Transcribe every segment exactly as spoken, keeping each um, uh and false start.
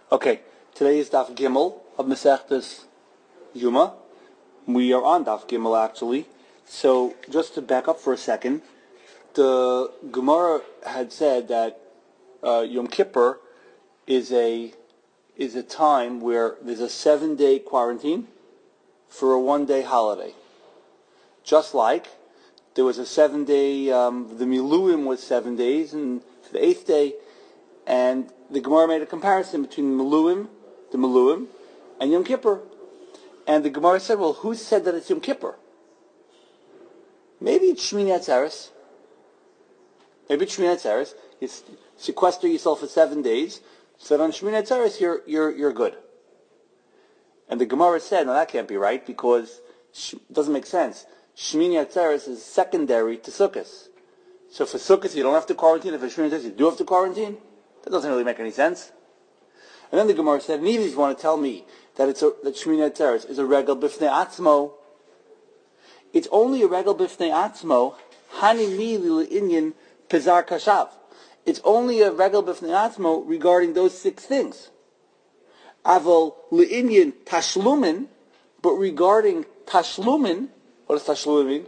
Okay, today is Daf Gimel of Masechtas Yuma. We are on Daf Gimel actually. So just to back up for a second, the Gemara had said that uh, Yom Kippur is a is a time where there's a seven-day quarantine for a one-day holiday. Just like there was a seven-day, um, the Miluim was seven days, and for the eighth day, and the Gemara made a comparison between Miluim, the Miluim, and Yom Kippur. And the Gemara said, well, who said that it's Yom Kippur? Maybe it's Shmini Atzeres. Maybe it's Shmini Atzeres. You sequester yourself for seven days, so that on Shmini Atzeres you're, you're, you're good. And the Gemara said, no, that can't be right, because it doesn't make sense. Shmini Atzeres is secondary to Sukkot. So for Sukkot you don't have to quarantine, if for Shmini Atzeres you do have to quarantine? That doesn't really make any sense. And then the Gemara said, and even if you want to tell me that it's a, that Shmini Atzeres is a regel b'fnei atzmo, it's only a regel b'fnei atzmo, hani mi l'inyan pezar kashav. It's only a regel b'fnei atzmo regarding those six things. Aval l'inyan tashlumin, but regarding tashlumin, what does tashlumin mean?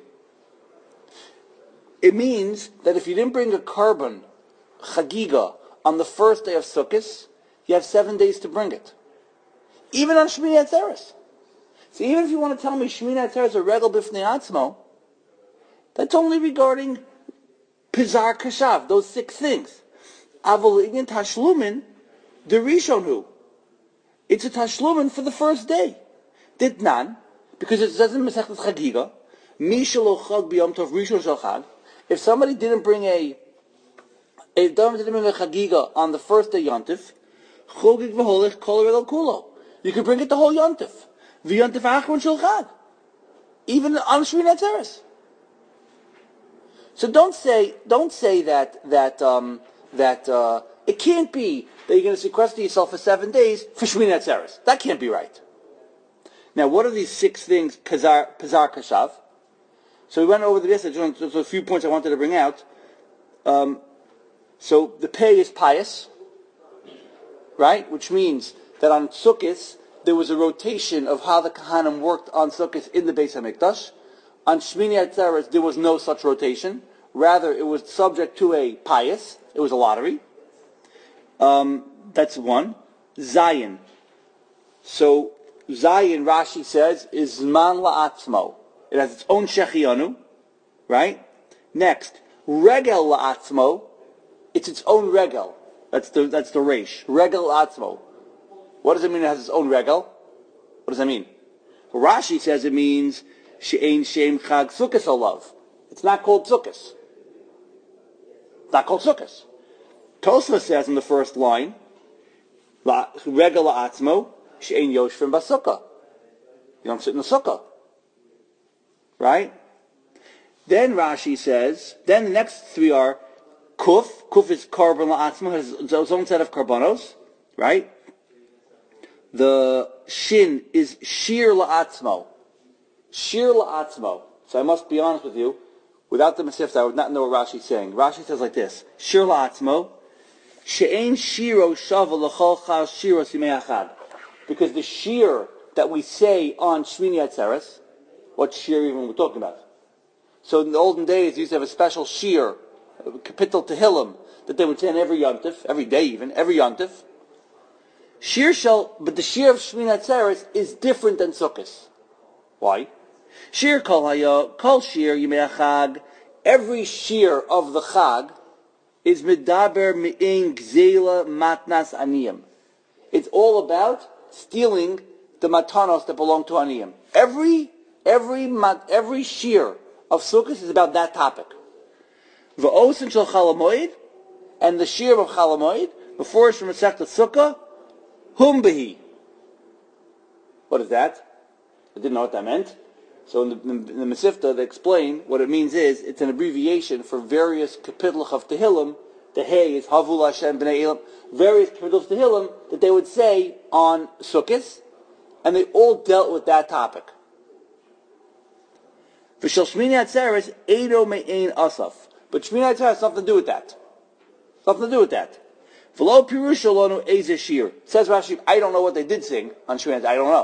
It means that if you didn't bring a carbon, chagiga, on the first day of Sukkot, you have seven days to bring it. Even on Shmini Atzeres. So even if you want to tell me Shmini Atzeres is a regel b'fnei atzmo, that's only regarding Pizar Kashav, those six things. Aval l'inyan tashlumin, the Rishon hu. It's a tashlumin for the first day. Ditnan, because it says in Masechtas Chagiga, Mi shelo chag b'yom tov Rishon shel chag. If somebody didn't bring a If Dharma didn't bring a chagiga on the first day Yontif, chogig v'holech kol regel kulo. You can bring it the whole Yontif. V'yontif achron shel chag. Even on Shmini Atzeres. So don't say, don't say that, that, um, that, uh, it can't be that you're going to sequester yourself for seven days for Shmini Atzeres. That can't be right. Now, what are these six things, Pizar, Pizar Kashav? So we went over this, there's a few points I wanted to bring out. Um, So the pay is pious, right? Which means that on Sukkot there was a rotation of how the Kahanim worked on Sukkot in the Beis Hamikdash. On Shmini Atzeres there was no such rotation. Rather, it was subject to a pious. It was a lottery. Um, that's one. Zayin. So Zayin, Rashi says, is Zman La'atzmo. It has its own Shechianu, right? Next, Regel La'atzmo. It's its own regel. That's the that's the reish. Regel atzmo. What does it mean it has its own regel? What does that mean? Rashi says it means she'ein shem chag sukkos olav. It's not called sukkos. It's not called sukkos. Tosfos says in the first line, regel atzmo she'ein yoshvim basukah. You don't sit in the sukkah, right? Then Rashi says. Then the next three are. Kuf, Kuf is korban la'atzmo, has its own set of karbanos, right? The Shin is shir la'atzmo. Shir la'atzmo. So I must be honest with you, without the Masifta, I would not know what Rashi is saying. Rashi says like this, Shir la'atzmo, she'ein shiro shava l'chol chal shiro simei achad. Because the shir that we say on Shmini Atzeres, what shir even we're talking about? So in the olden days, they used to have a special shir, Kapitel Tehillim, that they would say on every Yontif, every day even, every Yontif. Shir shall, but the Shir of Shmini Atzeres is different than Sukkot. Why? Shir kol hayo, kol Shir yimei Chag, every Shir of the Chag is Medaber Me'in Gzela Matnas Aniyim. It's all about stealing the matanos that belong to Aniyim. Every, every, every Shir of Sukkot is about that topic. V'osin shel Chalamoid, and the shir of Chalamoid, before it's from Masechta Sukkah, hum behi. What is that? I didn't know what that meant. So in the, in the Masifta, they explain what it means is, it's an abbreviation for various kapitlich of Tehillim. The Hey is Havul Hashem B'nai Elam. Various kapitlich of Tehillim that they would say on Sukkot, and they all dealt with that topic. V'shel Shmini Atzeres, Eido Me'ein Asaf. But Shmini Atzeres has nothing to do with that. Nothing to do with that. V'lo pirusha lonu eze shir. Says Rashi, I don't know what they did sing on Shemini. I don't know.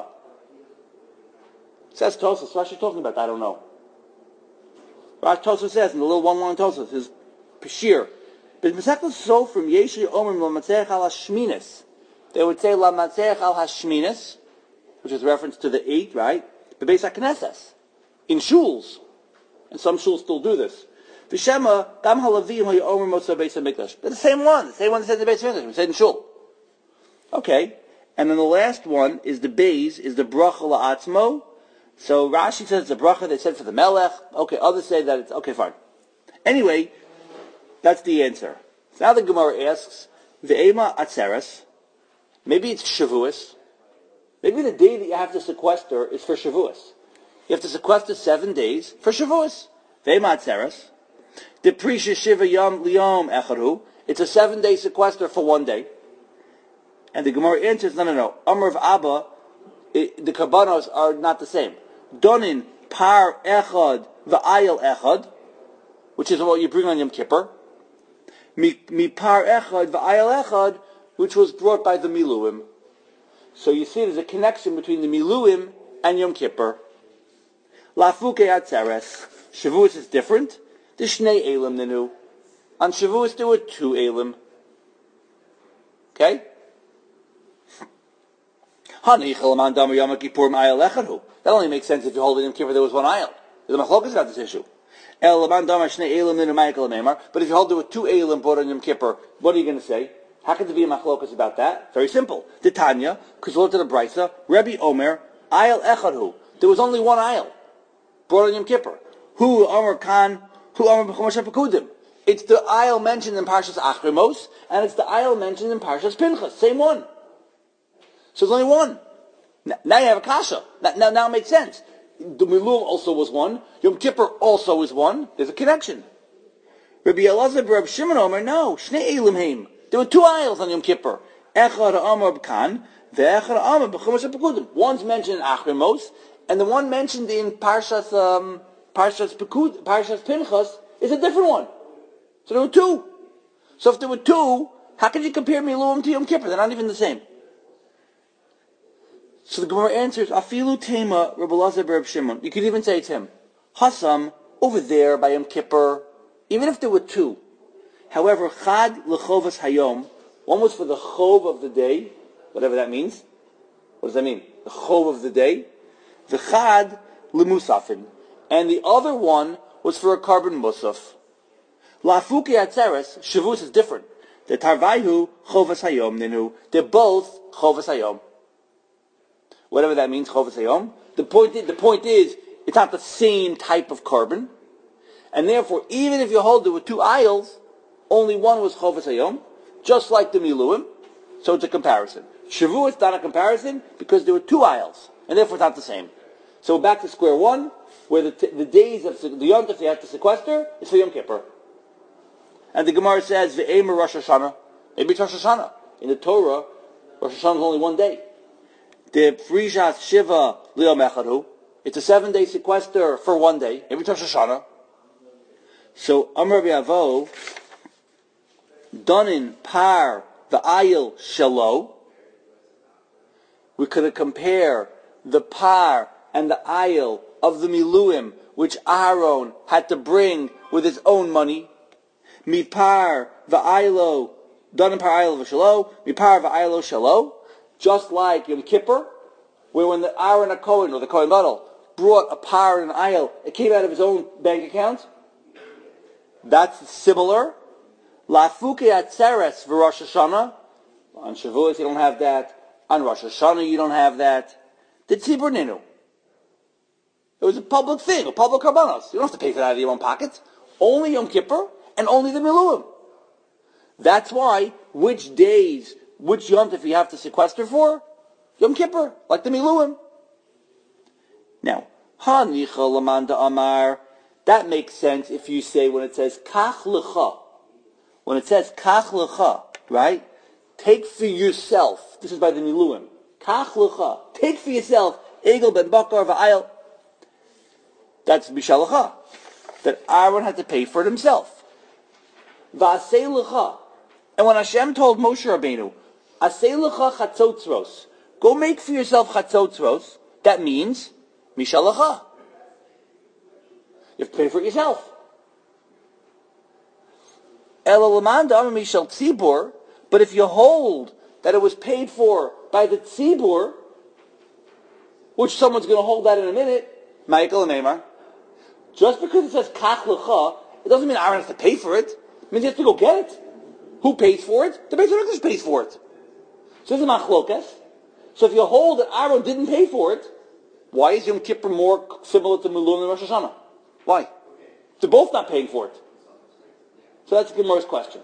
Says Tosfos, what's Rashi talking about? I don't know. Rashi Tosfos says in the little one line Tosfos, his Peshir. But Masechtas so from Yeshli Omrim Lamatzeach al Hashminis. They would say Lamatzeach al Hashminis, which is reference to the eight, right? But Beis HaKnesses. In shuls. And some shuls still do this. V'shema, Gam HaLavim HaYomrim Motza Beis HaMikdash. They're the same one. The same one that said in the Beis HaMikdash. We said in shul. Okay. And then the last one is the Beis, is the Bracha La'atzmo. So Rashi says it's a bracha they said for the Melech. Okay, others say that it's, okay, fine. Anyway, that's the answer. So now the Gemara asks, Ve'ema Atzeres, maybe it's Shavuos. Maybe the day that you have to sequester is for Shavuos. You have to sequester seven days for Shavuos. Ve'ema Atzeres. The Prisha Shiva Yom Liyom Echaru. It's a seven-day sequester for one day. And the Gemara answers, no, no, no. Amr of Abba, it, the Karbanos are not the same. Donin par echad va'ayel echad, which is what you bring on Yom Kippur. Mi, mi par echad va'ayel echad, which was brought by the Miluim. So you see there's a connection between the Miluim and Yom Kippur. Lafuke atzeres. Shavuos is different. The Shnei Elim Nenu. On Shavuos there were two Elim. Okay? That only makes sense if you hold in Yom Kippur there was one aisle. There's a machlokas about this issue. But if you hold there were two Eilim brought on Yom Kippur, what are you going to say? How could there be a machlokas about that? Very simple. The Tanya, because we looked at the Brisa, Rebbe Omer, aisle echadhu. There was only one aisle brought on Yom Kippur. Hu Omer Khan, Hu Omer B'chomash HaPekudim. It's the aisle mentioned in Parshas Achrimos, and it's the aisle mentioned in Parshas Pinchas. Same one. So there's only one. Now you have a kasha. Now, now, now it makes sense. The Milul also was one. Yom Kippur also is one. There's a connection. Rabbi Elazar, Rabbi Shimon Omer, no. Shnei Eilim Heim. There were two aisles on Yom Kippur. Echad Ha'amar B'kan, ve'echad Ha'amar B'chumash HaPekudim. One's mentioned in Achrimos, and the one mentioned in Parshas um, Parshas Pekud, Parshas Pinchas is a different one. So there were two. So if there were two, how can you compare Miluim to Yom Kippur? They're not even the same. So the Gemara answers, Afilu Tema Rabbi Elazar Reb Shimon. You could even say it's him. Hasam, over there by Yom Kippur, even if there were two. However, Chad Lechovas Hayom, one was for the Chov of the day, whatever that means. What does that mean? The Chov of the day. The Chad Lemusafin. And the other one was for a carbon Musaf. Lafuki Atzeres, Shavuos is different. The Tarvaihu Chovas Hayom Ninu. They're both Chovas Hayom. Whatever that means, Chovas Hayom. The point is, the point is, it's not the same type of carbon. And therefore, even if you hold there were two aisles, only one was Chovas Hayom, just like the Miluim, so it's a comparison. Shavuot is not a comparison because there were two aisles, and therefore it's not the same. So back to square one, where the, t- the days of the Yom Tov they have to sequester is for Yom Kippur. And the Gemara says, Ve'emer Rosh Hashanah. Maybe it's Rosh Hashanah. In the Torah, Rosh Hashanah is only one day. The Frishas Shiva Liyom Echadu. It's a seven-day sequester for one day. Maybe it's Rosh Hashanah. So Amar B'Avo, Donin Par V'Ayil Shelo. We could compare the par and the ayil of the Miluim, which Aaron had to bring with his own money. Mi par v'ayilo, Donin Par Ayil V'Shelo, Mi Par V'Ayilo Shelo. Just like Yom Kippur, where when the Aaron HaKohen, or the Kohen Gadol, brought a par and an ayil, it came out of his own bank account. That's similar. Lafuke Atzeres v'Rosh Hashanah. On Shavuos you don't have that. On Rosh Hashanah you don't have that. The Tzibur Ninu. It was a public thing, a public karbanos. You don't have to pay for that out of your own pocket. Only Yom Kippur and only the Miluim. That's why which days, which Yom Tov you have to sequester for? Yom Kippur, like the Miluim. Now, Hanicha Lamanda Amar, that makes sense if you say when it says Kach Lecha. When it says Kach Lecha, right? Take for yourself. This is by the Miluim. Kach Lecha. Take for yourself. Egel ben Bakar v'ayil. That's Bishalacha. That Aaron had to pay for it himself. V'asei Lecha. And when Hashem told Moshe Rabbeinu, Asei lecha chatzotzros, go make for yourself chatzotzros, that means mishalacha. You have to pay for it yourself. But if you hold that it was paid for by the tzibur, which someone's going to hold that in a minute, Michael and Neymar, just because it says kach lecha, it doesn't mean Aaron has to pay for it. It means he has to go get it. Who pays for it? The Beis HaMikdash pays for it. So this is machlokas. So if you hold that Aaron didn't pay for it, why is Yom Kippur more similar to Milum than Rosh Hashanah? Why? They're both not paying for it. So that's the Gemara's question.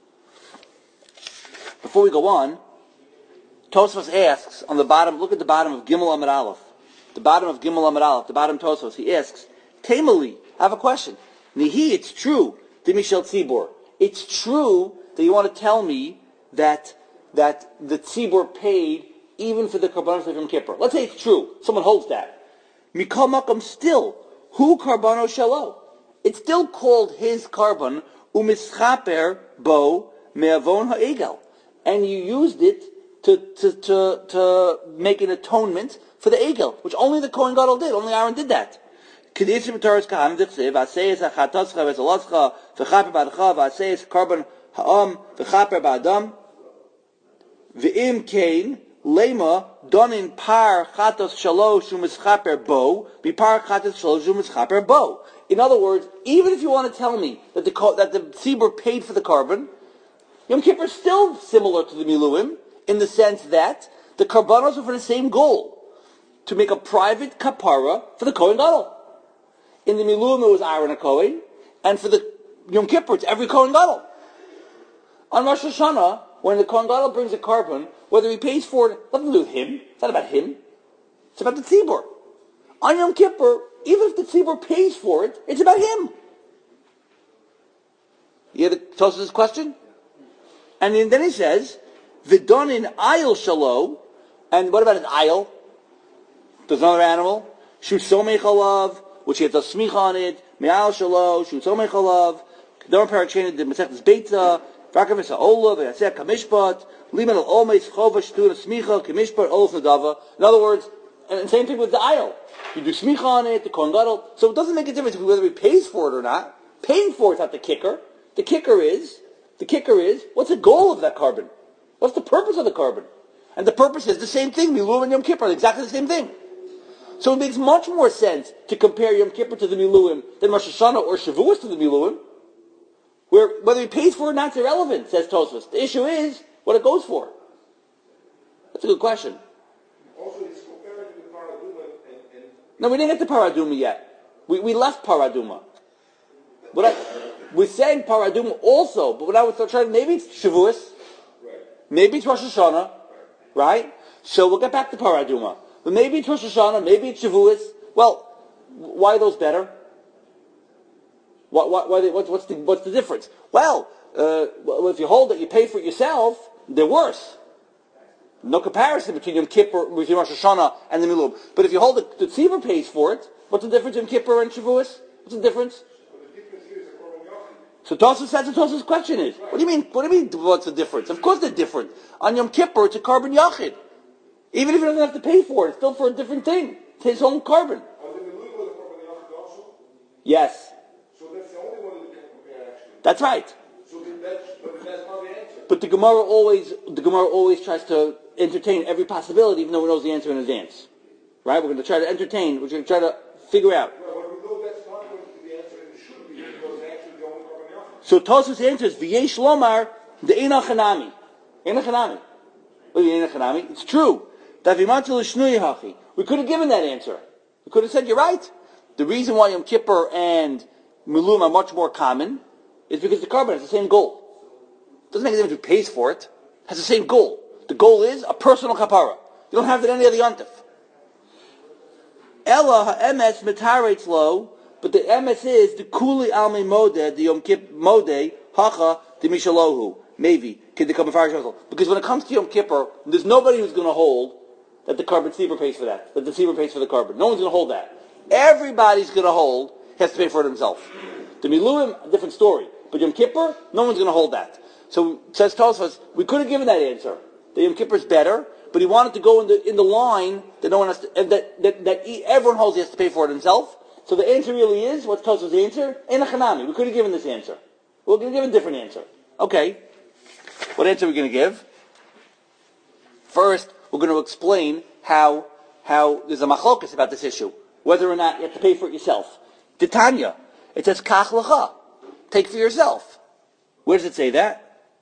Before we go on, Tosfos asks on the bottom, look at the bottom of Gimel Amud Aleph. The bottom of Gimel Amud Aleph, the bottom Tosfos, he asks, Tamali, I have a question. Nihi, it's true, Dimishel Tzibor. It's true that you want to tell me that that the Tzibor paid even for the Karbanos of Yom Kippur. Let's say it's true. Someone holds that. Mikol Makom still, Hu Karbano Shalo. It's still called his Karban, Umischaper Bo Me'avon Ha'egel. And you used it to, to, to, to make an atonement for the Egel, which only the Kohen Gadol did. Only Aaron did that. Kedishim Torah's Kahanim Dichsev, Aseyes HaChatoscha V'Zaloscha V'Chaper Ba'adcha V'Aseyes Karban Ha'am V'Chaper Ba'adam V'im Kain Lema Donin Par Chatos Shalosh U'Mischaper Bo B'Par Chatos Shalosh U'Mischaper Bo. In other words, even if you want to tell me that the that the tzibur paid for the carbon, Yom Kippur is still similar to the Miluim in the sense that the karbanos are for the same goal, to make a private kapara for the Kohen Gadol. In the Miluim it was Aaron a Kohen, and for the Yom Kippur it's every Kohen Gadol. On Rosh Hashanah, when the Kohen Gadol brings a carbon, whether he pays for it, nothing to do with him. It's not about him. It's about the tzibur. On Yom Kippur, even if the tzibur pays for it, it's about him. You hear the Tosfos' question? And then he says, V'donin ayil shalo, and what about an ayil? There's another animal. Shusomei chalav, which he has a smicha on it. Me'al shalo, shusomei chalav. Kedar parachain, the Masechtas Beitza, V'akav Esa'olah, V'yaseh kamishpat, Liman al-omeis chova shtu smicha, kamishpat, olaf nadava. In other words, and same thing with the ayil. You do smicha on it, the Kohen Gadol. So it doesn't make a difference whether he pays for it or not. Paying for it's not the kicker. The kicker is, the kicker is, what's the goal of that carbon? What's the purpose of the carbon? And the purpose is the same thing. Miluim and Yom Kippur are exactly the same thing. So it makes much more sense to compare Yom Kippur to the Miluim than Rosh Hashanah or Shavuos to the Miluim. Where whether he pays for it or not is irrelevant, says Tosfos. The issue is what it goes for. That's a good question. Also, it's compared to the Paraduma and, and... No, we didn't get to Paraduma yet. We we left Paraduma. What I, we're saying Paraduma also, but what I was trying, maybe it's Shavuos, Right. maybe it's Rosh Hashanah, right? So we'll get back to Paraduma. But maybe it's Rosh Hashanah, maybe it's Shavuos. Well, why are those better? What, what, why they, what, what's, the, what's the difference? Well, uh, well, if you hold that you pay for it yourself, they're worse. No comparison between Yom Kippur, between Rosh Hashanah and the Miluim. But if you hold that the tzibur pays for it, what's the difference in Yom Kippur and Shavuos? What's the difference? But the difference here is the Korban Yachid. So Tosfos, that's what Tosfos' question is. What do you mean? What do you mean? What's the difference? Of course they're different. On Yom Kippur, it's a carbon yachid. Even if he doesn't have to pay for it, it's still for a different thing. It's his own carbon. On the Miluim was the Korban Yachid also? Yes, So that's the only one that we can compare, actually. that's right. So then that's, but that's not the answer. But the Gemara always, the Gemara always tries to entertain every possibility, even though it knows the answer in advance. Right? We're going to try to entertain. We're going to try to figure out. Well, but we know that's not going to be the answer, and it should be, because it's actually the only Korban Yachid. So Tosfos answers, V'yesh lomar the enachanami. Enachanami. What do you mean enachanami? It's true. Davimantul shnui hachi. We could have given that answer. We could have said, you're right. The reason why Yom Kippur and Miluim are much more common is because the carbon has the same goal. It doesn't make a difference who pays for it. It has the same goal. The goal is a personal kapara. You don't have that any other yontif. Ella ha'emes mitaretz lo, but the emes is the kuli almei modeh, the Yom Kippur modeh, hacha the mishalohu, maybe, because when it comes to Yom Kippur, there's nobody who's going to hold that the carbon tzibur pays for that, that the tzibur pays for the carbon. No one's going to hold that. Everybody's going to hold, has to pay for it himself. The Miluim, a different story. But Yom Kippur, no one's going to hold that. So it says Tosfos, we could have given that answer. The Yom Kippur is better, but he wanted to go in the in the line that no one has to, that that that he, everyone holds he has to pay for it himself. So the answer really is, what's Tosfos' answer? Ein Chanami. We could have given this answer. We're going to give a different answer. Okay. What answer are we going to give? First, we're going to explain how how there's a machlokas about this issue, whether or not you have to pay for it yourself. Titania, it says kach lecha, take for yourself. Where does it say that?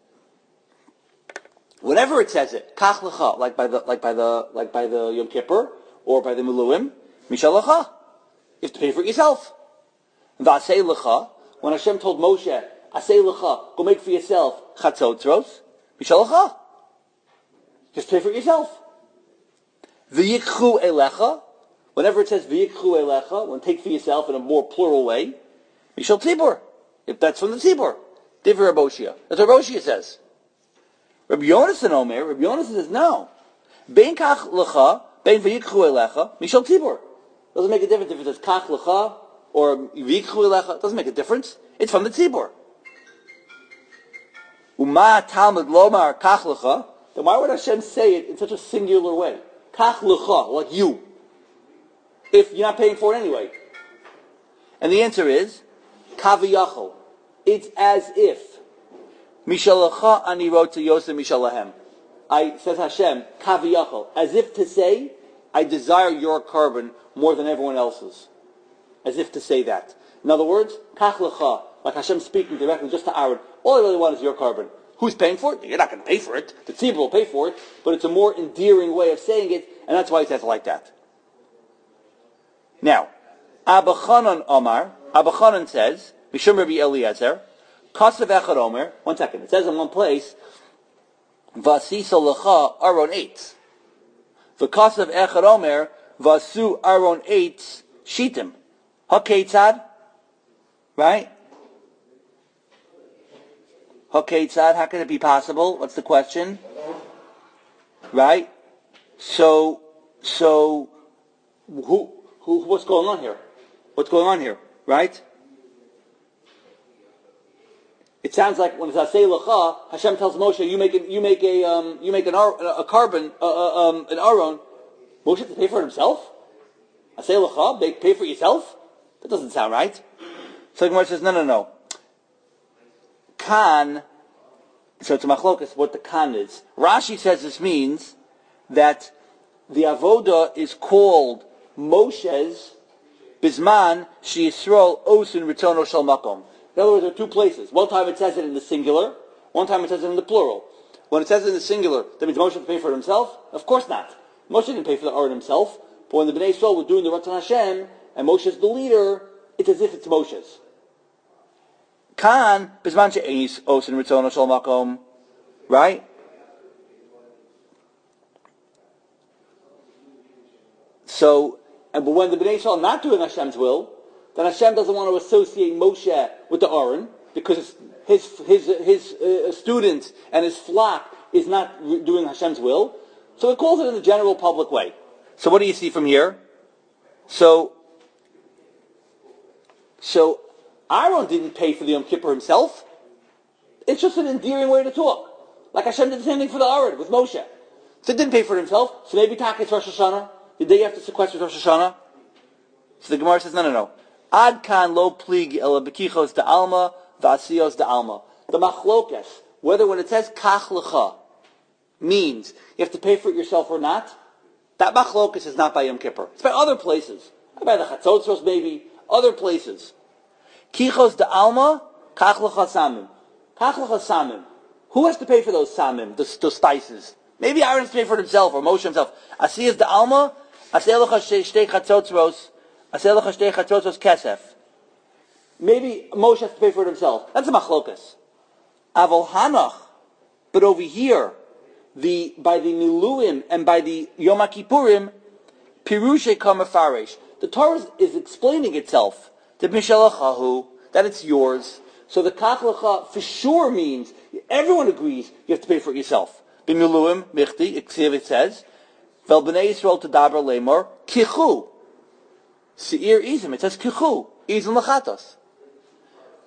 Whenever it says it, kach lecha, like by the like by the like by the Yom Kippur or by the Miluim, mishal lecha, you have to pay for it yourself. V'asei lecha, when Hashem told Moshe, asei lecha, go make for yourself chatzotzros, mishal lecha, just pay for it yourself. V'yikchu elecha, whenever it says v'yikchu elecha, when take for yourself in a more plural way, mishal tzibur, if that's from the tzibur, divrei Rabbi Oshia. That's what Rabbi Oshia says. Rabbi Yonasan Omer, Rabbi Yonasan says no. Bein kach lecha, bein v'yikchu elecha, mishal tzibur. Doesn't make a difference if it says kach lecha or v'yikchu elecha. Doesn't make a difference. It's from the tzibur. Uma Talmud lomar kach lecha. Then why would Hashem say it in such a singular way? Kach lecha, like you. If you're not paying for it anyway. And the answer is, kaviyachol. It's as if. Mishalacha ani wrote to Yosef Mishalahem. I, says Hashem, kaviyachol. As if to say, I desire your carbon more than everyone else's. As if to say that. In other words, kach lecha, like Hashem speaking directly just to Aaron, all I really want is your carbon. Who's paying for it? You're not going to pay for it. The tzibur will pay for it, but it's a more endearing way of saying it, and that's why he says it like that. Now, Abba Chanan Omar, Abba Chanan says, Mishum Rabbi Eliezer, Kasav Echad Omer, one second, it says in one place, Vasisa Lecha Aron Eitz. V'Kasav Echad Omer, Vasu Aron Eitz Shitim. HaKeitzad, right? HaKeitzad, how can it be possible? What's the question? Right? So, so, who, who, what's going on here? What's going on here? Right? It sounds like when it's Asay Lecha, Hashem tells Moshe, you make a, you make a, um, you make an ar, a carbon, uh, uh, um, an aron. Moshe has to pay for it himself? Asay Lecha, pay for it yourself? That doesn't sound right. So the Gemara says, no, no, no. Kan, so it's a machlokas, what the kan is. Rashi says this means that the avoda is called Moshe's bisman she Yisrael osin ritono shel makom. In other words, there are two places. One time it says it in the singular, one time it says it in the plural. When it says it in the singular, that means Moshe has to pay for it himself? Of course not. Moshe didn't pay for the Aron himself, but when the Bnei Yisrael were doing the Ratzon Hashem, and Moshe is the leader, it's as if it's Moshe's. Kan, bisman she'enis osin ritono shel makom. Right? So, and but when the Bnei Yisrael are not doing Hashem's will, then Hashem doesn't want to associate Moshe with the Aron, because his his his uh, students and his flock is not doing Hashem's will. So it calls it in the general public way. So what do you see from here? So, so Aaron didn't pay for the Yom Kippur himself. It's just an endearing way to talk. Like Hashem did the same thing for the Aron with Moshe. So it didn't pay for it himself. So maybe Taka it's Rosh Hashanah. The day after sequester Rosh Hashanah. So the Gemara says, no, no, no. Ad kan lo plig ela bekichos de alma v'asiyos de alma. The machlokas, whether when it says kach lecha, means you have to pay for it yourself or not, that machlokas is not by Yom Kippur. It's by other places. By the Chatzotzros maybe, other places. Kichos de alma, kach lecha samim. Kach lecha samim. Who has to pay for those samim, those, those spices? Maybe Aaron has to pay for it himself, or Moshe himself. Asiyos de alma, asiyos lecha shtei chatzotzros, asiyos lecha shtei chatzotzros kesef. Maybe Moshe has to pay for it himself. That's a machlokas. Avol hanach. But over here, the by the Miluim and by the Yom Kippurim, pirushe kamafarish. The Torah is explaining itself to Mishalachahu that it's yours. So the kach lecha for sure means everyone agrees you have to pay for it yourself. B'miluim michti it says, "Vel b'nei Yisrael tadaber lemor kichu seir izim." It says kichu izim lachatos.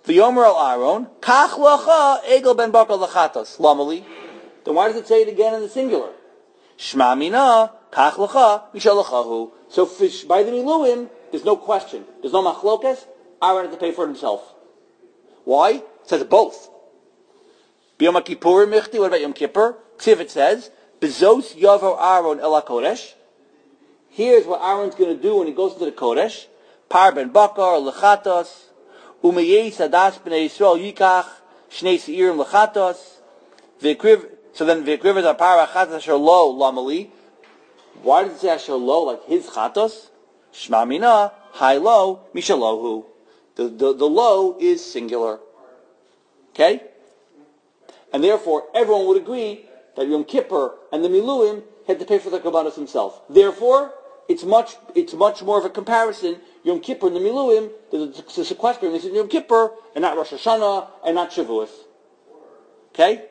V'yomer al Aaron, kach lacha egel ben bakar lachatos. Lamali. Then why does it say it again in the singular? Shma mina, kach lacha, mishalachahu. So fish, by the miluim, there's no question. There's no machlokes. Aaron has to pay for it himself. Why? It says both. B'yom Kippur michti, what about Yom Kippur? Ksiv it says, Bezos yavo Aaron el HaKodesh. Here's what Aaron's going to do when he goes into the Kodesh. Par ben bakar lechatos. Umeyei sadas b'nei Yisrael yikach. Shnei seirim lechatos. So then v'ekriv is par achatos asher lo lamali. Why does it say asher lo, like his chatos? Shma mina, hai lo, mishalohu. The, the, the lo is singular. Okay? And therefore, everyone would agree that Yom Kippur and the Miluim had to pay for the Kabbalah himself. Therefore, it's much it's much more of a comparison. Yom Kippur and the Miluim, the, the sequestering is in Yom Kippur, and not Rosh Hashanah, and not Shavuos. Okay?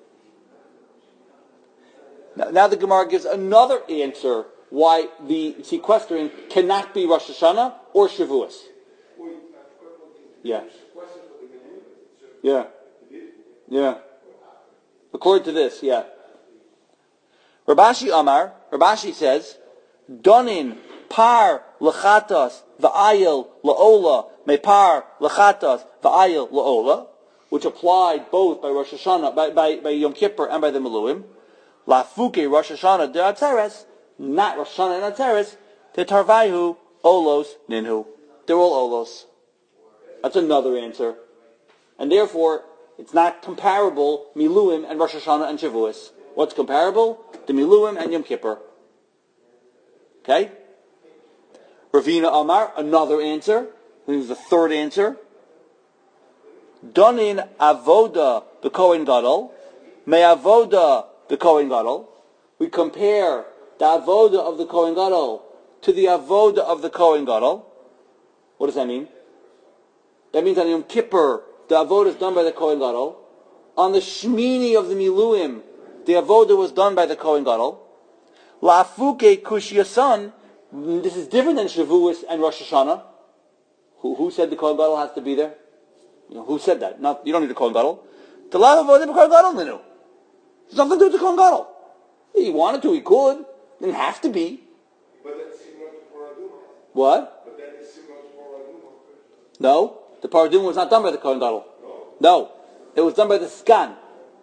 Now, now the Gemara gives another answer why the sequestering cannot be Rosh Hashanah or Shavuos. Yeah. Yeah. Yeah. According to this, yeah. Rabashi Amar, Rabashi says, Donin par lechatos va'ayil la'ola me par lechatos va'ayil la'ola, which applied both by Rosh Hashanah, by, by, by Yom Kippur and by the Miluim. Lafuke Rosh Hashanah de Atzeres, not Rosh Hashanah and Atzeres, te tarvaihu olos ninhu. They're all olos. That's another answer. And therefore, it's not comparable, Miluim and Rosh Hashanah and Shavuos. What's comparable? The Miluim and Yom Kippur. Okay? Ravina Amar, another answer. This is the third answer. Donin avoda the Kohen Gadol, me avoda the Kohen Gadol. We compare the avoda of the Kohen Gadol to the avoda of the Kohen Gadol. What does that mean? That means on Yom Kippur, the avoda is done by the Kohen Gadol. On the Shmini of the Miluim, the avoda was done by the Kohen Gadol. Lafuke Kushyasan, this is different than Shavuos and Rosh Hashanah. Who, who said the Kohen Gadol has to be there? You know, who said that? Not, you don't need the Kohen Gadol. The lav avoda the Kohen Gadol ninu. There's nothing to do with the Kohen Gadol. He wanted to, he could. Didn't have to be. But that's similar to Paraduma. What? But that is similar to Paraduma. No. The Paraduma was not done by the Kohen Gadol. No. No. It was done by the Skan.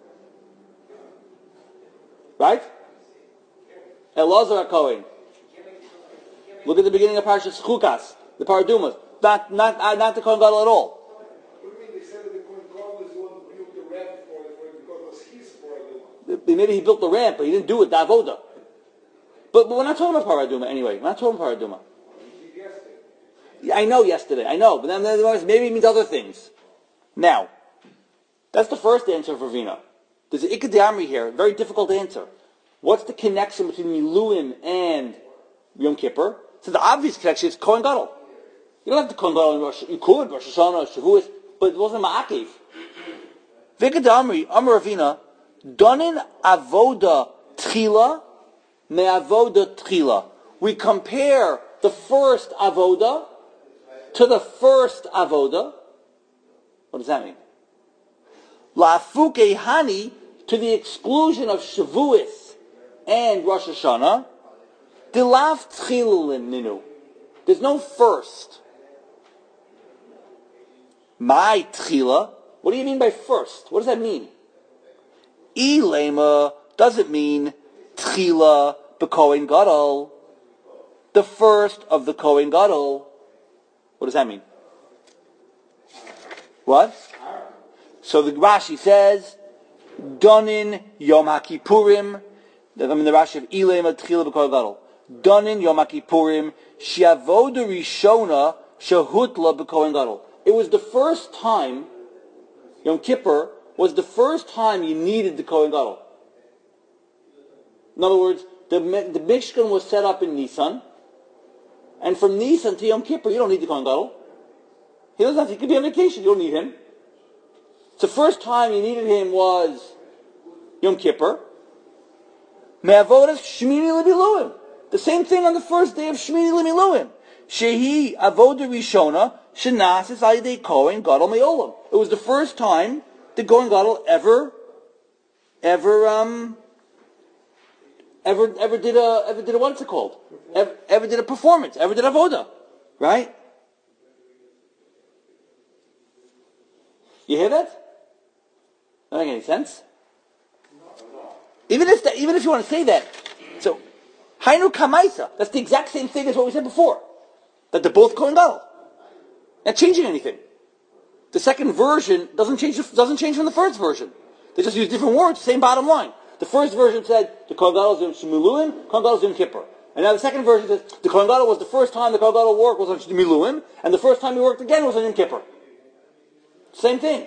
Right? Elazar HaKohen. Look at the beginning of Parashas Chukas. The Paradumas. Not, not, uh, not the Kohen Gadol at all. What do you mean they said that the Kohen Gadol is the one who built the ramp for it, for it because it was his Paraduma? Maybe he built the ramp, but he didn't do it, the Avoda. But, but we're not talking about Paraduma anyway. We're not talking about Paraduma. He guessed it. Yeah, I know yesterday, I know. But then maybe it means other things. Now, that's the first answer for Vina. There's an Ikadamri here, a very difficult answer. What's the connection between Miluim and Yom Kippur? So the obvious connection is Kohen Gadol. You don't have to Kohen Gadol in Rosh, you could, Rosh Hashanah, Shavuos, but it wasn't Ma'akiv. Vikadamri, Amar Ravina, Donin Avoda Tchila, Me Avoda Tchila. We compare the first Avoda to the first Avoda. What does that mean? Lafuke Hani, to the exclusion of Shavuos and Rosh Hashanah, Dilav Tchilulim Ninu. There's no first. My Tchila. What do you mean by first? What does that mean? Ilema doesn't mean Tchila b'Kohen Gadol. The first of the Kohen Gadol. What does that mean? What? So the Rashi says, Donin Yom HaKippurim. I mean the Rashi of Ilema Tchila b'Kohen Gadol. Donin Yom HaKippurim She'avoda Rishona Shehutla b'Kohen Gadol. It was the first time, Yom Kippur was the first time you needed the Kohen Gadol. In other words, the, the Mishkan was set up in Nisan, and from Nisan to Yom Kippur, you don't need the Kohen Gadol. He doesn't have to, he could be on vacation, you don't need him. So the first time you needed him was Yom Kippur. Me'avodas Shmini L'Miluim. The same thing on the first day of Shmini L'Miluim. Shehi Avoda Rishona Shenasis Alidei Kohen Gadol Me'olam. It was the first time the Kohen Gadol ever, ever, um, ever, ever did a, ever did a, what's it called? Ever, ever did a performance, ever did avoda, right? You hear that? That doesn't make any sense. Even if that, even if you want to say that, so Hainu Kamaisa, that's the exact same thing as what we said before, that they're both Kohen Gadol. Not changing anything. The second version doesn't change doesn't change from the first version. They just use different words, same bottom line. The first version said the Kohen Gadol is in Shemiluim, Kohen Gadol is in Kippur. And now the second version says the Kohen Gadol was the first time the Kohen Gadol worked was on Shemiluim, and the first time he worked again was on Yom Kippur. Same thing.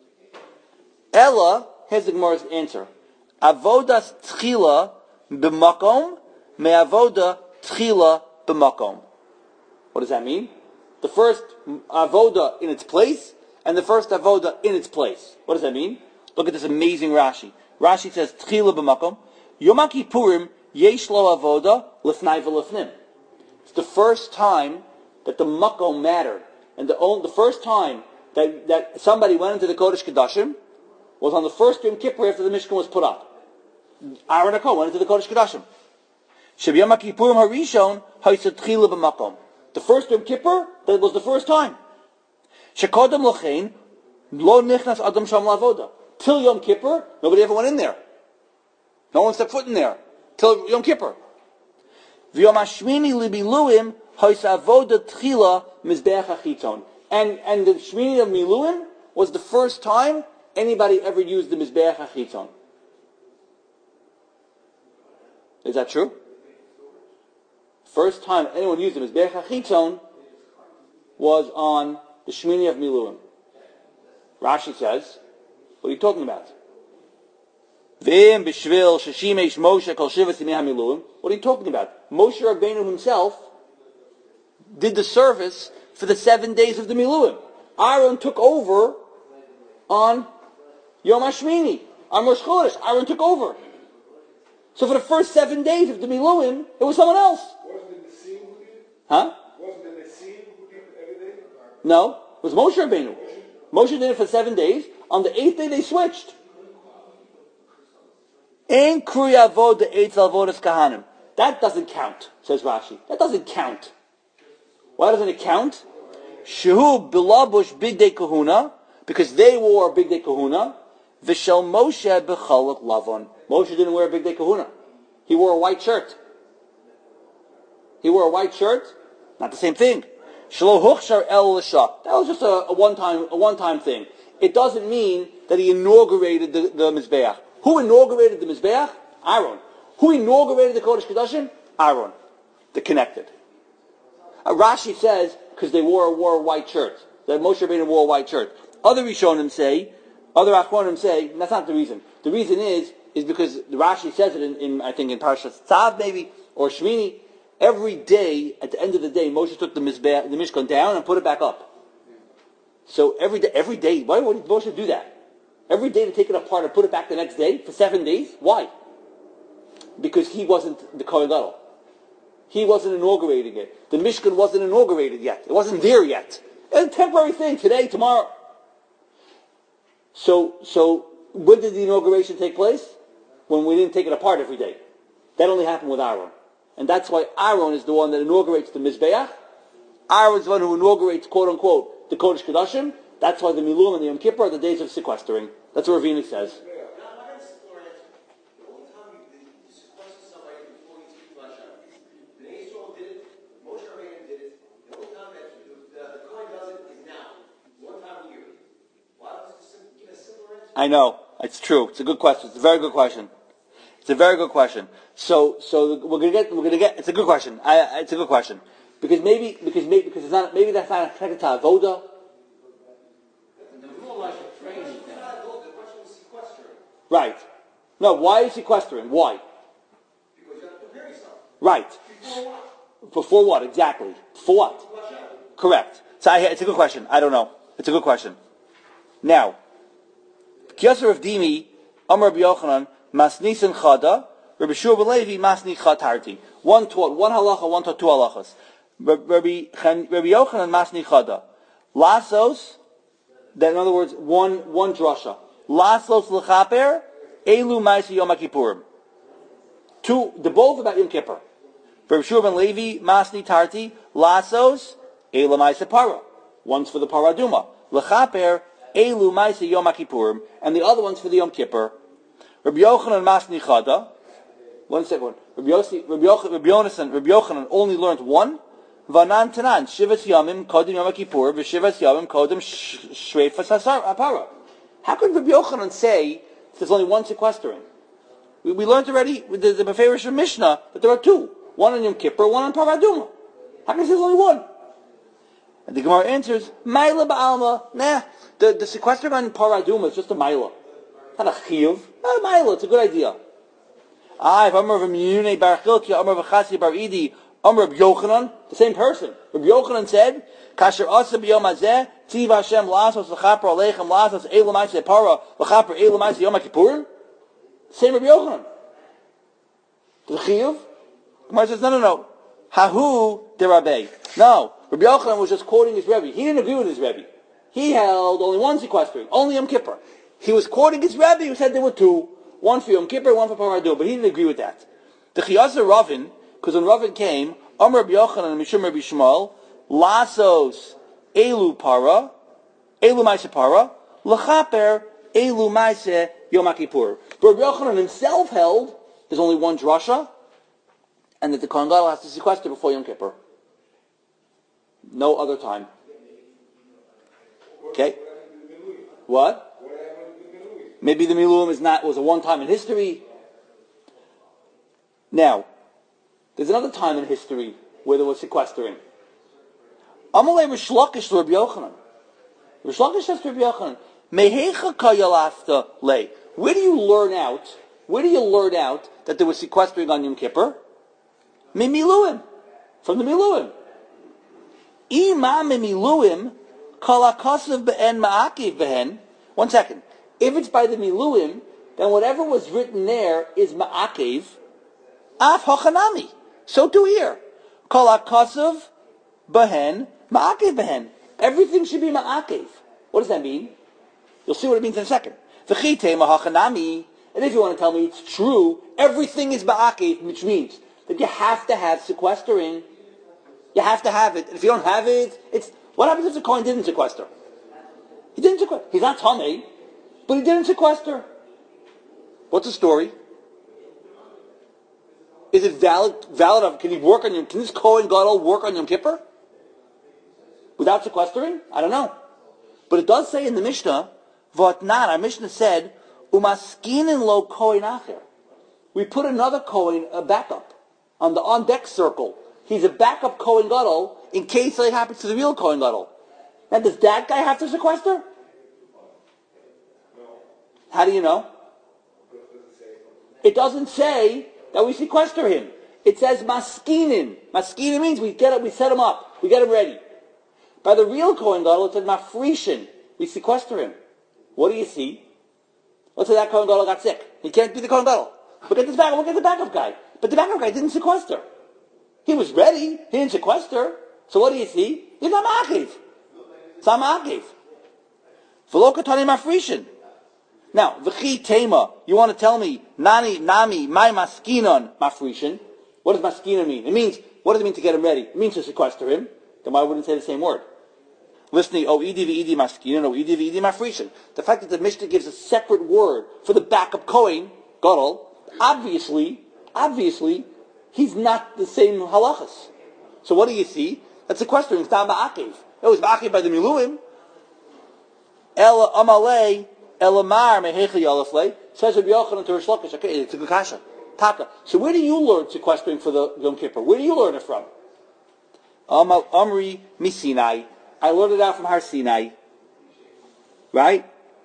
Ella, here's the Gemara's answer. Avodas tchila b'makom me'avoda tchila b'makom. What does that mean? The first avoda in its place, and the first avoda in its place. What does that mean? Look at this amazing Rashi. Rashi says, Tchila b'makom, Yom HaKippurim yesh lo avoda lefnai v'lefnim. It's the first time that the makom mattered. And the, only, the first time that, that somebody went into the Kodesh Kodashim was on the first Yom Kippur after the Mishkan was put up. Aaron HaKohen went into the Kodesh Kodashim. Sheb Yom HaKippurim harishon ha'isa Tchila b'makom. The first Yom Kippur, that was the first time. Shekodem lochein, lo nichnas adam sham lavoda. Till Yom Kippur, nobody ever went in there. No one stepped foot in there. Till Yom Kippur. V'yom hashmini libiluim, hoisa avoda tchila mizbeach hachiton. And, and the Shmini of Miluim was the first time anybody ever used the Mizbeach hachiton. Is that true? First time anyone used the Mizbeach HaChitzon was on the Shmini of Miluim. Rashi says, what are you talking about? V'im b'shvil sheshimesh Moshe kol shivas yimei hamiluim. What are you talking about? Moshe Rabbeinu himself did the service for the seven days of the Miluim. Aaron took over on Yom HaShmini, on Rosh Chodesh. Aaron took over. So for the first seven days of the Miluim, it was someone else. Huh? Wasn't it the Nessim who did every day? No, it was Moshe Rabbeinu. Moshe did it for seven days. On the eighth day, they switched. Ein kuri avod eitz avodas kahanim. That doesn't count, says Rashi. That doesn't count. Why doesn't it count? Shehu bilabush bigdei kahuna, because they wore bigdei kahuna. V'shel Moshe b'chalak lavon. Moshe didn't wear a bigdei kahuna. He wore a white shirt. He wore a white shirt. Not the same thing. Shelo huchshar el l'sha. That was just a, a one-time, a one-time thing. It doesn't mean that he inaugurated the, the Mizbeach. Who inaugurated the Mizbeach? Aaron. Who inaugurated the Kodesh Kodashim? Aaron. They're connected. Uh, Rashi says, because they wore, wore a white shirt. That Moshe Rabbeinu wore a white shirt. Other Rishonim say, other Achronim say, that's not the reason. The reason is, is because the Rashi says it in, in I think in Parshas Tzav maybe, or Shmini. Every day, at the end of the day, Moshe took the Mizbeach, the Mishkan down and put it back up. So every day, every day, why would Moshe do that? Every day to take it apart and put it back the next day for seven days? Why? Because he wasn't the Kohen Gadol. He wasn't inaugurating it. The Mishkan wasn't inaugurated yet. It wasn't there yet. It's a temporary thing, today, tomorrow. So, so when did the inauguration take place? When we didn't take it apart every day. That only happened with Aaron. And that's why Aaron is the one that inaugurates the Mizbeach. Aaron's the one who inaugurates, quote unquote, the Kodesh Kodashim. That's why the Miluim and the Yom Kippur are the days of sequestering. That's what Ravina says. I know. It's true. It's a good question. It's a very good question. It's a very good question. So, so we're gonna get, we're gonna get. It's a good question. I, it's a good question because maybe, because maybe, because it's not. Maybe that's not connected to avoda. Right. No. Why is sequestering? Why? Because you have to prepare yourself. Right. Before what? Before what exactly? For what? Correct. So I, it's a good question. I don't know. It's a good question. Now, Kiyasar of Dimi, Amar Rabbi Yochanan, Masnisin Chada, Rabbi Shua ben Levi, Masni Chatarti. One taught one halacha, one taught two halachas. Rabbi Rabbi Yochanan Masni Chada. Lasos that in other words, one one drasha. Lasos l'chaper, elu ma'aseh Yom Kippurim. Two, the both about Yom Kippur. For Shur ben Levi, Masni Tarti, Lasos, elu ma'aseh para. One's for the paraduma. L'chaper, elu ma'aseh Yom Kippurim, and the other one's for the Yom Kippur. Rabbi Yochanan Masni Chada. One second. Rabbi Yossi, Rabbi Yochanan, Rabbi Yonasan, Rabbi Yochanan only learned one. Vanan Tanan, Shivas Yamim Kodim Yom Kippur, V'Shivas Yamim Kodim Shreifas Hapara. How could Rabbi Yochanan say there's only one sequestering? We, we learned already with the, the Beferish Mishnah that there are two. One on Yom Kippur, one on Paraduma. How can he say there's only one? And the Gemara answers, Maila Ba'alma. Nah, the, the sequestering on Paraduma is just a Maila. Not a Chiyuv. Not a Maila, it's a good idea. Ah, if Amar V'Miyunei Bar Chilkia, Amar V'Chasi Bar Idi, Amar Rabbi Yochanan, the same person. Rabbi Yochanan said, Kasher Asa B'Yom Hazeh, Tziv Hashem Lasos L'Chaper Aleichem Lasos Eilu Ma'aseh Para L'Chaper Eilu Ma'aseh Yom Kippurim. Same Rabbi Yochanan. The Chiyuv? Gemara says, no, no, no. Hahu de Rabbi. No, Rabbi Yochanan was just quoting his Rebbe. He didn't agree with his Rebbe. He held only one sequestering, only Yom Kippur. He was quoting his Rebbe who said there were two. One for Yom Kippur, one for Paraduma, but he didn't agree with that. The Chiyasa Ravin, because when Ravin came, Amar Rabbi Yochanan and Mishum Rabbi Shmuel, Lasos Elu Para, Elu Ma'aseh Para, L'Chaper Elu Ma'aseh Yom Kippur. But Rabbi Yochanan himself held there's only one drasha, and that the Kohen Gadol has to sequester before Yom Kippur. No other time. Okay? What? Maybe the Miluim is not was a one time in history. Now, there's another time in history where there was sequestering. Amalei Rish Lakish to Rabbi Yochanan. Rish Lakish says to Rabbi Yochanan, Mehecha kayalafta lei. Where do you learn out? Where do you learn out that there was sequestering on Yom Kippur? Me Miluim, from the Miluim. Ima me Miluim kalakasav be'en ma'akiv be'en. One second. If it's by the Miluim, then whatever was written there is ma'akev, af hachanami. So too here. Kol hakasav behen, ma'akev behen. Everything should be ma'akev. What does that mean? You'll see what it means in a second. V'chitei ma'hachanami. And if you want to tell me it's true, everything is ma'akev, which means that you have to have sequestering. You have to have it. And if you don't have it, it's, what happens if the Kohen didn't sequester? He didn't sequester. He's not Tomei. But he didn't sequester. What's the story? Is it valid? Valid? Of, can he work on Yom? Can this Kohen Gadol work on Yom Kippur without sequestering? I don't know. But it does say in the Mishnah, "V'atnan." Our Mishnah said, "Umaskinin lo Kohen acher." We put another Kohen, a backup, on the on deck circle. He's a backup Kohen Gadol in case something happens to the real Kohen Gadol. Now, does that guy have to sequester? How do you know? It doesn't say that we sequester him. It says maskinin. Maskinin means we get up, we set him up, we get him ready. By the real Kohen Gadol, it says mafrishin. We sequester him. What do you see? Let's say that Kohen Gadol got sick. He can't be the Kohen Gadol. Look at this backup. Look at the backup guy. But the backup guy didn't sequester. He was ready. He didn't sequester. So what do you see? He's not ma'akiv. It's not ma'akiv. V'lo katani mafrishin. Now, v'chi tema, you want to tell me, nani, nami, my maskinon, mafrishin. What does maskinon mean? It means, what does it mean to get him ready? It means to sequester him. Then why wouldn't it say the same word? Listening, oh, idi v'idi maskinon, oh, idi v'idi mafrishin. The fact that the Mishnah gives a separate word for the backup Kohen, Gadol, obviously, obviously, he's not the same halachas. So what do you see? That's sequestering. It's not ma'akiv. It was ma'akiv by the miluim. El amalei. Elamar mehecha yalafle says Rabbi Yochanan to Rish Lakish. Okay, it's a good kasha. Taka. So where do you learn sequestering for the Yom Kippur? Where do you learn it from? Amal Amri Misinai. I learned it out from Har Sinai. Right?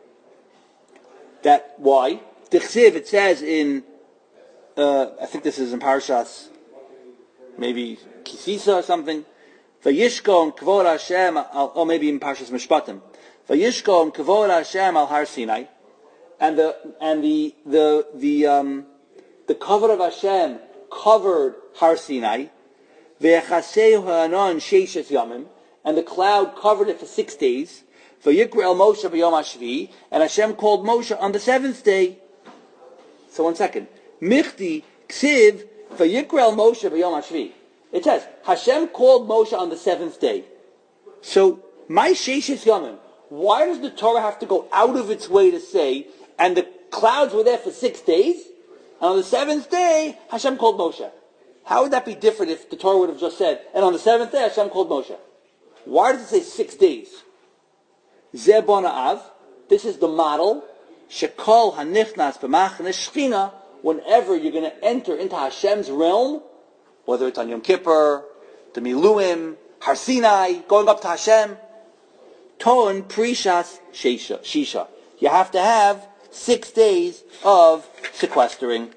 That why? Tichsiv, it says in uh, I think this is in Parshas maybe Kisisa or something. Vayishkon kvod Hashem, or maybe in Parshas Mishpatim. Vayishkon kavod Hashem al Har Sinai, and the and the the the um the cover of Hashem covered Har Sinai. Ve'chaseu ha'anon sheishes yamim, and the cloud covered it for six days. Vayikra el Moshe b'yom hashvi, and Hashem called Moshe on the seventh day. So one second. Michti ksiv vayikra el Moshe b'yom hashvi. It says Hashem called Moshe on the seventh day. So my sheishis yomim. Why does the Torah have to go out of its way to say, and the clouds were there for six days, and on the seventh day Hashem called Moshe? How would that be different if the Torah would have just said, and on the seventh day Hashem called Moshe? Why does it say six days? Zeh bona av. This is the model. Shekol hanichnas b'machne shechina. Whenever you're going to enter into Hashem's realm, whether it's on Yom Kippur, the Miluim, Har Sinai, going up to Hashem, Ton Prishas Shisha. You have to have six days of sequestering.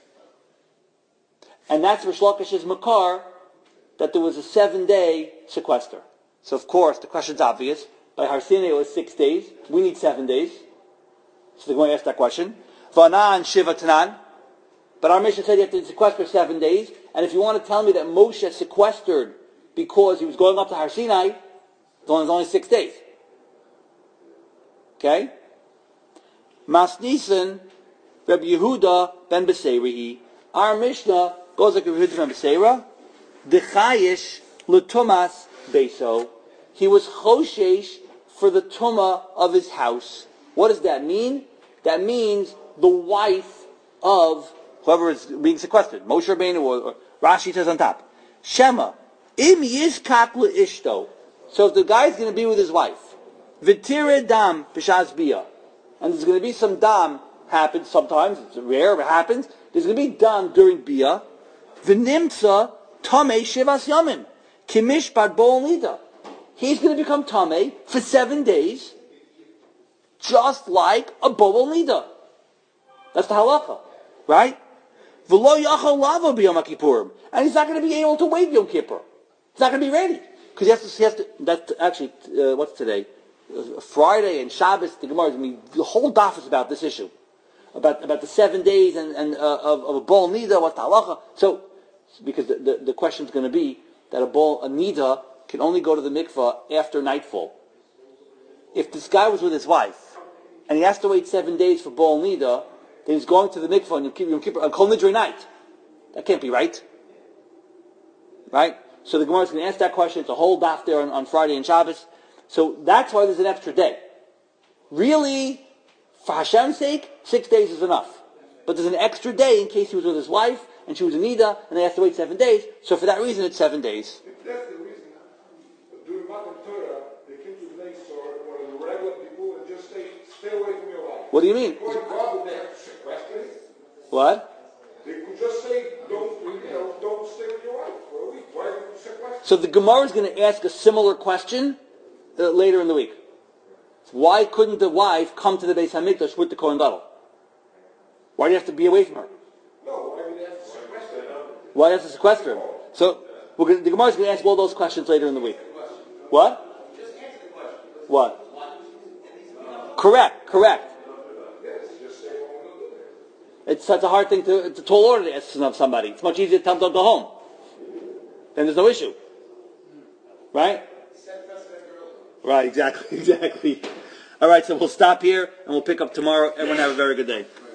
And that's Rish Lakish's Makar, that there was a seven-day sequester. So of course, the question's obvious. By Har Sinai it was six days. We need seven days. So they're going to ask that question. Vanan Shiva Tanan. But our mission said you have to sequester seven days. And if you want to tell me that Moshe sequestered because he was going up to Har Sinai, it's only, it's only six days. Okay? Mas Nisan, Rabbi Yehuda ben Beseirihi. Our Mishnah goes like Rabbi Yehuda ben Beseira. Dechayish l'tumas beso. He was choshesh for the tumah of his house. What does that mean? That means the wife of whoever is being sequestered. Moshe Rabbeinu or, or Rashi says on top. Shema. Im yizkak le'ishto. So if the guy's going to be with his wife, v'tire dam b'shaz biyah, and there's going to be some dam happens sometimes, it's rare, but it happens, there's going to be dam during biyah, v'nimtza tamei shivas yamim, kimishpat bo'ol nida. He's going to become tamei for seven days, just like a bo'ol nida. That's the halacha, right? V'lo yachal lavo b'yom kippurim, and he's not going to be able to wait Yom Kippur. He's not going to be ready because he has to. He has to. That's actually uh, what's today, uh, Friday and Shabbos. The Gemara. I mean, the whole daf is about this issue, about about the seven days and, and uh, of, of a bol nida. What's the halacha? So, because the, the, the question is going to be that a bol a nida can only go to the mikvah after nightfall. If this guy was with his wife and he has to wait seven days for bol nida, then he's going to the mikvah on Yom Kippur on Kol Nidre night. That can't be right, right? So the Gemara is going to answer that question. It's a whole daf there on, on Friday and Shabbos. So that's why there's an extra day. Really, for Hashem's sake, six days is enough. But there's an extra day in case he was with his wife and she was in Nida and they have to wait seven days. So for that reason, it's seven days. If that's the reason, during Matan Torah, they came to the next or or the regular people and just say, stay away from your wife. What do you mean? According to God, would they have to sequester it? What? They could just say, don't, you know, don't stay with your wife for a week. Why would you sequester? So the Gemara is going to ask a similar question uh, later in the week. Why couldn't the wife come to the Beis Hamikdash with the Kohen Gadol? Why do you have to be away from her? No, why would they have to sequester him? Why do you have to sequester him? So we're going to, the Gemara is going to ask all those questions later in the week. What? Just answer the question. What? Correct, correct. It's such a hard thing to, it's a tall order to ask of somebody. It's much easier to tell them to go home. Then there's no issue. Right? Right, exactly, exactly. All right, so we'll stop here and we'll pick up tomorrow. Everyone have a very good day.